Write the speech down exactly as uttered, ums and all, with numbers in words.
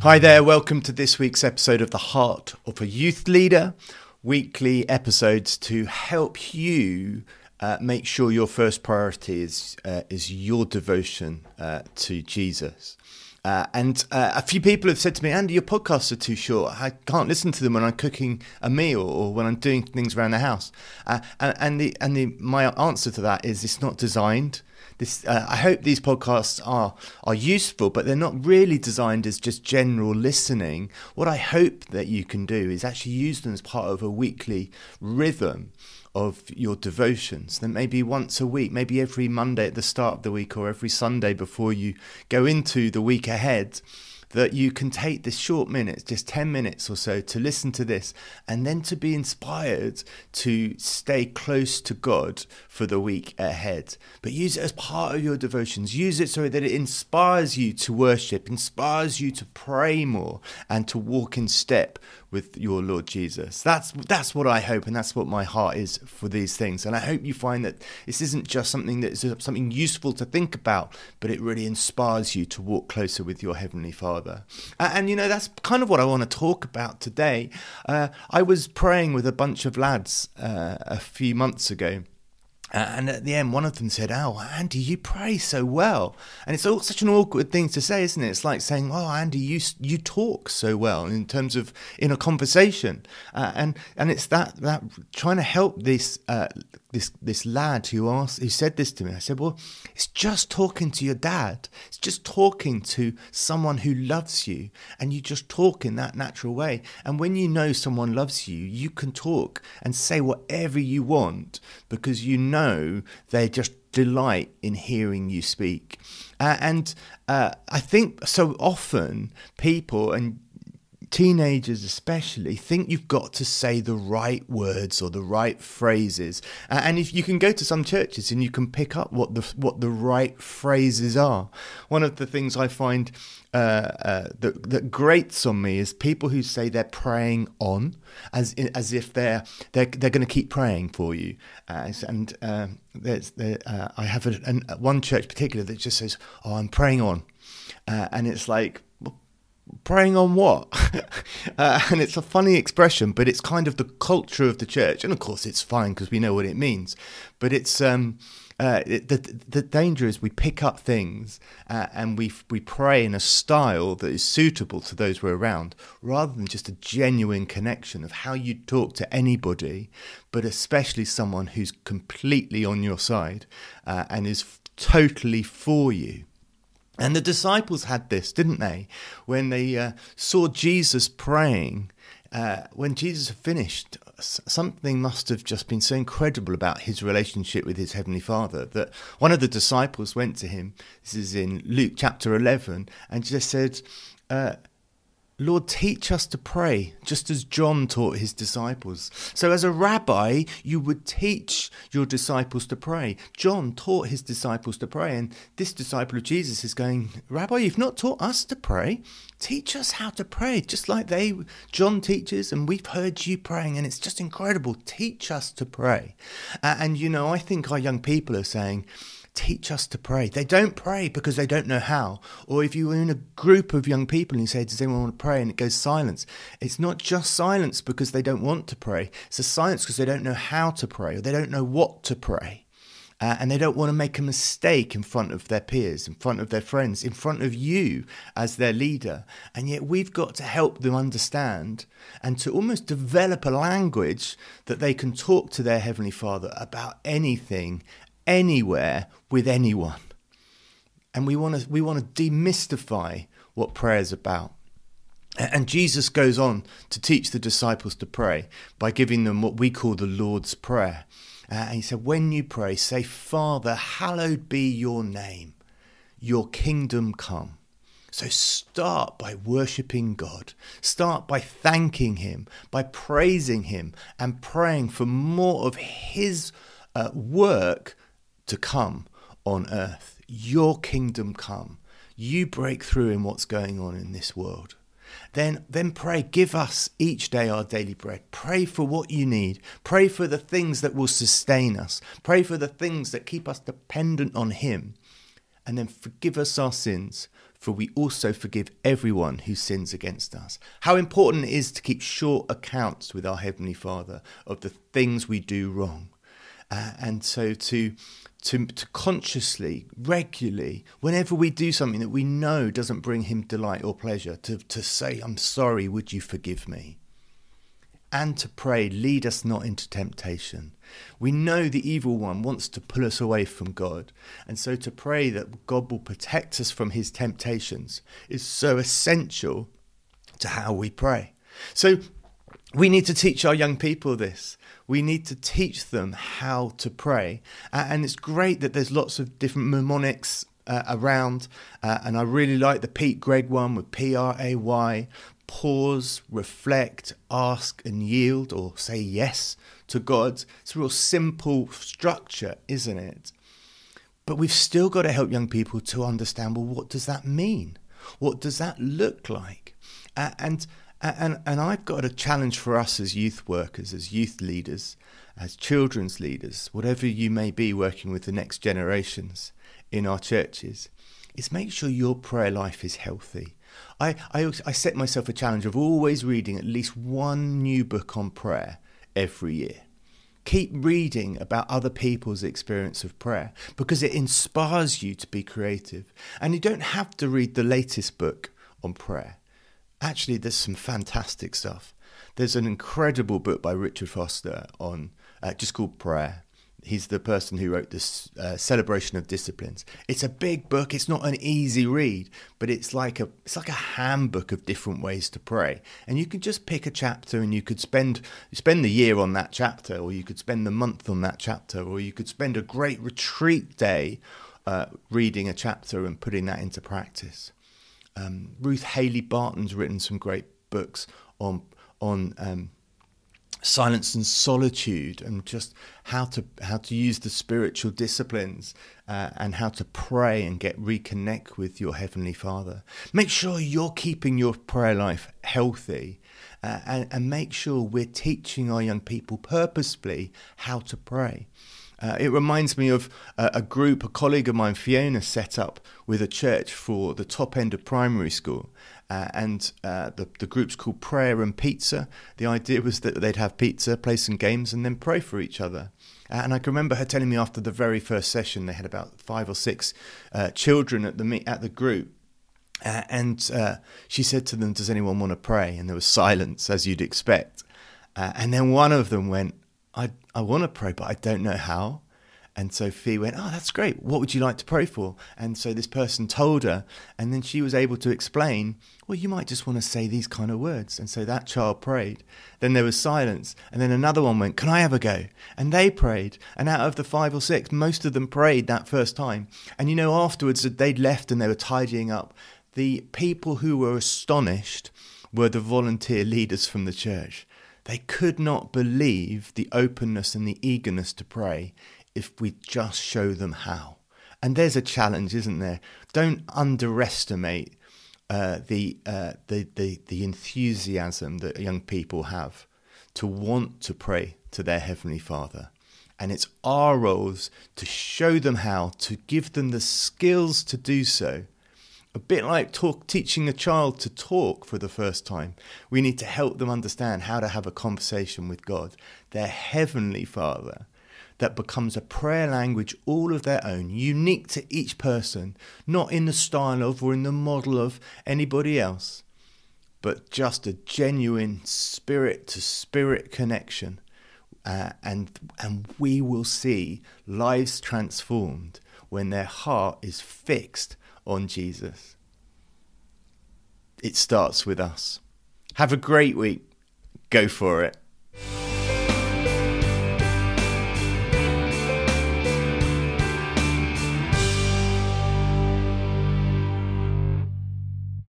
Hi there, welcome to this week's episode of The Heart of a Youth Leader, weekly episodes to help you uh, make sure your first priority is, uh, is your devotion uh, to Jesus. Uh, and uh, a few people have said to me, Andy, your podcasts are too short. I can't listen to them when I'm cooking a meal or when I'm doing things around the house. Uh, and and, the, and the, my answer to that is it's not designed. This, uh, I hope these podcasts are are useful, but they're not really designed as just general listening. What I hope that you can do is actually use them as part of a weekly rhythm of your devotions. Then maybe once a week, maybe every Monday at the start of the week or every Sunday before you go into the week ahead, that you can take this short minutes, just ten minutes or so, to listen to this and then to be inspired to stay close to God for the week ahead. But use it as part of your devotions. Use it so that it inspires you to worship, inspires you to pray more and to walk in step with your Lord Jesus. That's that's what I hope, and that's what my heart is for these things. And I hope you find that this isn't just something that's something useful to think about, but it really inspires you to walk closer with your Heavenly Father. And, and you know, that's kind of what I want to talk about today. Uh, I was praying with a bunch of lads uh, a few months ago. Uh, and at the end, one of them said, "Oh, Andy, you pray so well." And it's all such an awkward thing to say, isn't it? It's like saying, "Oh, Andy, you you talk so well," in terms of in a conversation. Uh, and and it's that that trying to help this uh, this this lad who asked who said this to me. I said, "Well, it's just talking to your dad. It's just talking to someone who loves you, and you just talk in that natural way. And when you know someone loves you, you can talk and say whatever you want because you know." Know they just delight in hearing you speak. Uh, and uh, I think so often people, and teenagers especially, think you've got to say the right words or the right phrases. Uh, and if you can go to some churches and you can pick up what the what the right phrases are. One of the things I find uh, uh, that, that grates on me is people who say they're praying on, as as if they're they're they're going to keep praying for you. Uh, and uh, there's there, uh, I have a, an, one church particular that just says, "Oh, I'm praying on," uh, and it's like, praying on what? uh, and it's a funny expression, but it's kind of the culture of the church. And of course it's fine because we know what it means. But it's um, uh, it, the the danger is we pick up things uh, and we we pray in a style that is suitable to those we're around, rather than just a genuine connection of how you talk to anybody, but especially someone who's completely on your side uh, and is f- totally for you. And the disciples had this, didn't they? When they uh, saw Jesus praying, uh, when Jesus had finished, something must have just been so incredible about his relationship with his Heavenly Father that one of the disciples went to him, this is in Luke chapter eleven, and just said, uh, "Lord, teach us to pray, just as John taught his disciples." So as a rabbi, you would teach your disciples to pray. John taught his disciples to pray. And this disciple of Jesus is going, "Rabbi, you've not taught us to pray. Teach us how to pray, just like they, John teaches, and we've heard you praying, and it's just incredible. Teach us to pray." Uh, and, you know, I think our young people are saying, teach us to pray. They don't pray because they don't know how. Or if you're in a group of young people and you say, "Does anyone want to pray?" and it goes silence. It's not just silence because they don't want to pray. It's a silence because they don't know how to pray, or they don't know what to pray. Uh, and they don't want to make a mistake in front of their peers, in front of their friends, in front of you as their leader. And yet we've got to help them understand and to almost develop a language that they can talk to their Heavenly Father about anything, anywhere, with anyone. And we want to we want to demystify what prayer is about. And Jesus goes on to teach the disciples to pray by giving them what we call the Lord's Prayer. Uh, and he said, when you pray, say, "Father, hallowed be your name, your kingdom come." So start by worshipping God. Start by thanking him, by praising him, and praying for more of his uh, work to come on earth. Your kingdom come. You break through in what's going on in this world. Then, then pray, "Give us each day our daily bread." Pray for what you need. Pray for the things that will sustain us. Pray for the things that keep us dependent on him. And then forgive us our sins. for we also forgive everyone who sins against us. How important it is to keep short accounts with our Heavenly Father of the things we do wrong. Uh, and so to, to to consciously, regularly, whenever we do something that we know doesn't bring him delight or pleasure, to, to say, I'm sorry, would you forgive me? And to pray, lead us not into temptation. We know the evil one wants to pull us away from God. And so to pray that God will protect us from his temptations is so essential to how we pray. So we need to teach our young people this. We need to teach them how to pray. Uh, and it's great that there's lots of different mnemonics uh, around. Uh, and I really like the Pete Greig one with P R A Y. Pause, reflect, ask and yield, or say yes to God. It's a real simple structure, isn't it? But we've still got to help young people to understand, well, what does that mean? What does that look like? Uh, and And and I've got a challenge for us as youth workers, as youth leaders, as children's leaders, whatever you may be working with the next generations in our churches, is make sure your prayer life is healthy. I, I, I set myself a challenge of always reading at least one new book on prayer every year. Keep reading about other people's experience of prayer because it inspires you to be creative. And you don't have to read the latest book on prayer. Actually, there's some fantastic stuff. There's an incredible book by Richard Foster on uh, just called Prayer. He's the person who wrote this uh, Celebration of Disciplines. It's a big book. It's not an easy read, but it's like a it's like a handbook of different ways to pray. And you can just pick a chapter, and you could spend spend the year on that chapter, or you could spend the month on that chapter, or you could spend a great retreat day uh, reading a chapter and putting that into practice. Um, Ruth Haley Barton's written some great books on on um, silence and solitude, and just how to how to use the spiritual disciplines uh, and how to pray and get reconnect with your Heavenly Father. Make sure you're keeping your prayer life healthy, uh, and, and make sure we're teaching our young people purposefully how to pray. Uh, it reminds me of uh, a group, a colleague of mine, Fiona, set up with a church for the top end of primary school. Uh, and uh, the, the group's called Prayer and Pizza. The idea was that they'd have pizza, play some games, and then pray for each other. Uh, and I can remember her telling me after the very first session, they had about five or six uh, children at the at the group. Uh, and uh, she said to them, does anyone want to pray? And there was silence, as you'd expect. Uh, and then one of them went, I I want to pray, but I don't know how. And so Fee went, oh, that's great. What would you like to pray for? And so this person told her, and then she was able to explain, well, you might just want to say these kind of words. And so that child prayed. Then there was silence. And then another one went, can I have a go? And they prayed. And out of the five or six, most of them prayed that first time. And, you know, afterwards they'd left and they were tidying up. The people who were astonished were the volunteer leaders from the church. They could not believe the openness and the eagerness to pray if we just show them how. And there's a challenge, isn't there? Don't underestimate uh, the, uh, the the the enthusiasm that young people have to want to pray to their Heavenly Father. And it's our roles to show them how, to give them the skills to do so. A bit like talk, teaching a child to talk for the first time. We need to help them understand how to have a conversation with God, their Heavenly Father, that becomes a prayer language all of their own, unique to each person, not in the style of or in the model of anybody else, but just a genuine spirit-to-spirit connection. Uh, and and we will see lives transformed when their heart is fixed on Jesus. It starts with us. Have a great week. Go for it.